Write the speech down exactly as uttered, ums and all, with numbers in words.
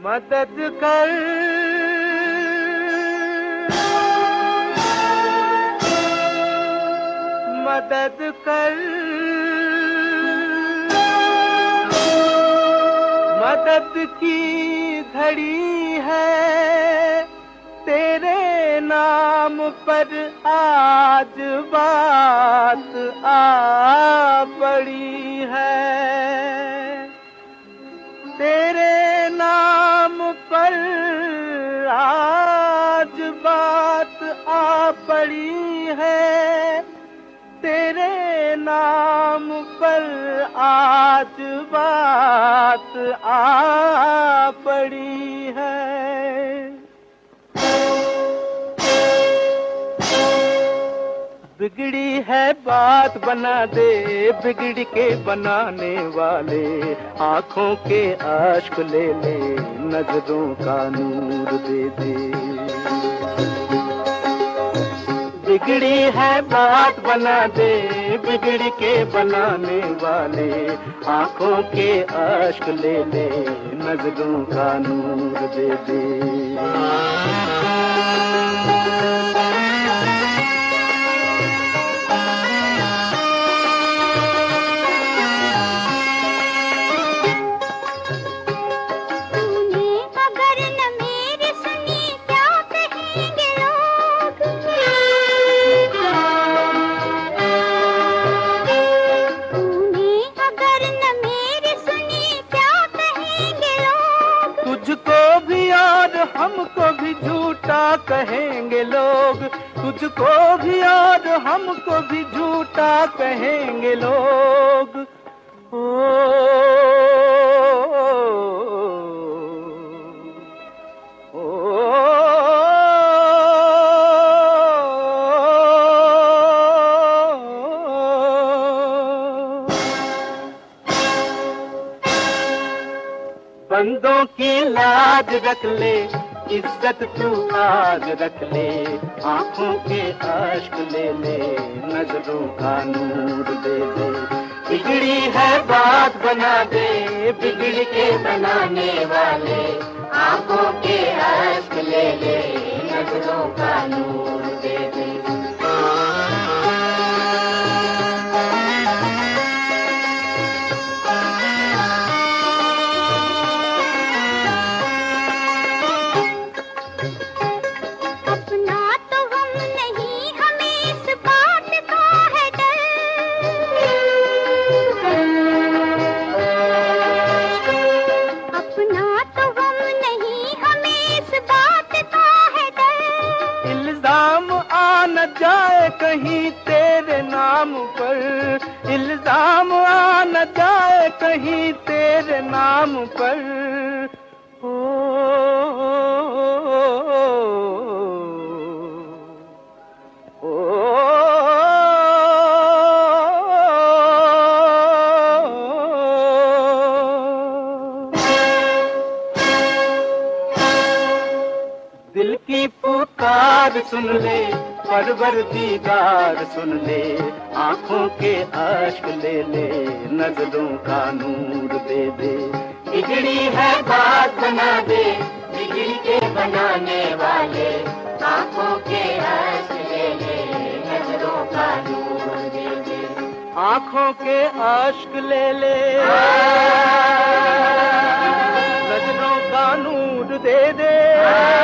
मदद कर, मदद कर, मदद की घड़ी है तेरे नाम पर आज बात आ पड़ी है, तेरे नाम पर आज बात आ पड़ी है, तेरे नाम पर आज बात आ पड़ी है। बिगड़ी है बात बना दे बिगड़ के बनाने वाले, आँखों के आश्क ले ले नजरों का नूर दे दे। बिगड़ी है बात बना दे बिगड़ के बनाने वाले, आँखों के आश्क ले ले नजरों का नूर दे दे। हमको भी झूठा कहेंगे लोग, तुझको भी और हमको भी झूठा कहेंगे लोग। ओ, ओ, ओ, बंदों की लाज रख ले इज्जत तू आज रख ले, आँखों के आश्क ले ले नजरों का नूर दे दे। बिगड़ी है बात बना दे बिगड़ के बनाने वाले, आँखों के आश्क ले ले नजरों का नूर दे दे। जाए कहीं तेरे नाम पर, इल्जाम आ न जाए कहीं तेरे नाम पर। ओ, ओ, ओ, दिल की पुकार सुन ले परवर दीदार सुन ले, आँखों के आश्क ले ले नजरों का नूर दे दे। बिगड़ी है बात बना दे बिगड़ के बनाने वाले, आँखों के आश्क ले ले नजरों का नूर दे दे। आँखों के आश्क ले ले नजरों का नूर दे दे।